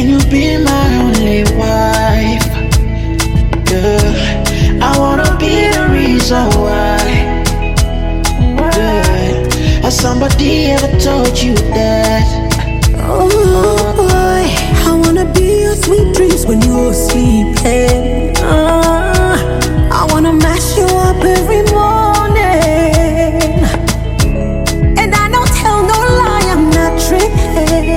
Can you be my only wife? Girl, I wanna be the reason why. Girl, has somebody ever told you that? Oh boy, I wanna be your sweet dreams when you're sleeping. I wanna mash you up every morning, and I don't tell no lie, I'm not tripping.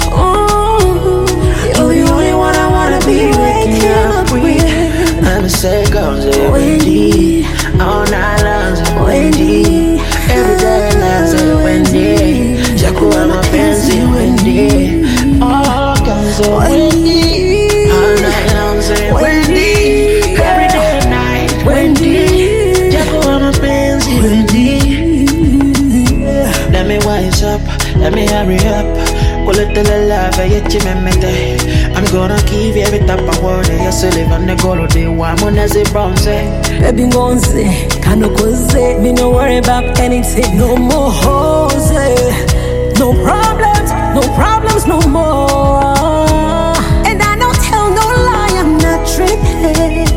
You're the only one I wanna be waking up with. I'm say goes Wendy, all night long say Wendy, every day night say Wendy, Jakuwa mapenzi Wendy, all comes Wendy, all night long say Wendy, every day night Wendy, Jakuwa mapenzi Wendy. Let me wise up, let me hurry up. I'm gonna give you every type of word. You're still living the gold day. One on as a bronze. Baby, gonze, kano koze. Me no worry about anything. No more hoes. No problems no more. And I don't tell no lie, I'm not tripping.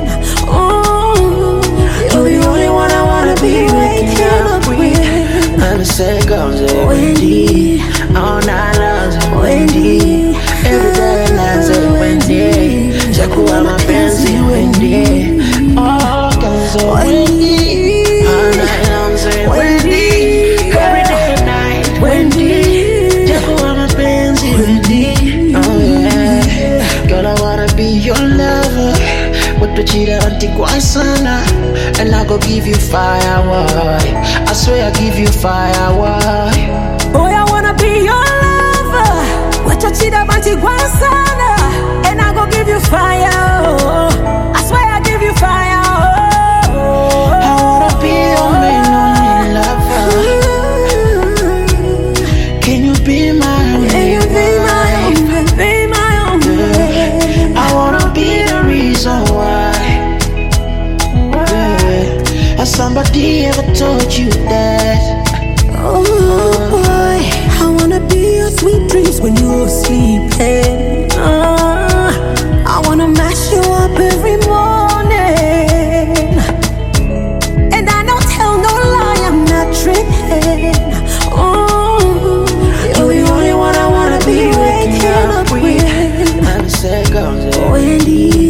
You're the only one I wanna be waking up with. I'm say goes Wendy, all night long Wendy, every day night say Wendy, Jakuwa mapenzi Wendy, all comes Wendy, all night long say Wendy, every day night Wendy, Jakuwa mapenzi Wendy. Oh yeah, girl I wanna be your lover. With the cheetah anti sana, and I go give you fire, why? I swear I give you fire, why? Boy, I wanna be your lover. With your cheetah anti sana, and I go give you fire. Oh. I swear I give you fire. Oh. I wanna be your main only lover. Can you be my only? Can you be my only? Be my only. I wanna be the reason why. Has somebody ever told you that? Oh boy, I wanna be your sweet dreams when you're sleeping. I wanna mash you up every morning, and I don't tell no lie, I'm not tripping. You're the only one I wanna be waking up with. I'm say goes Wendy.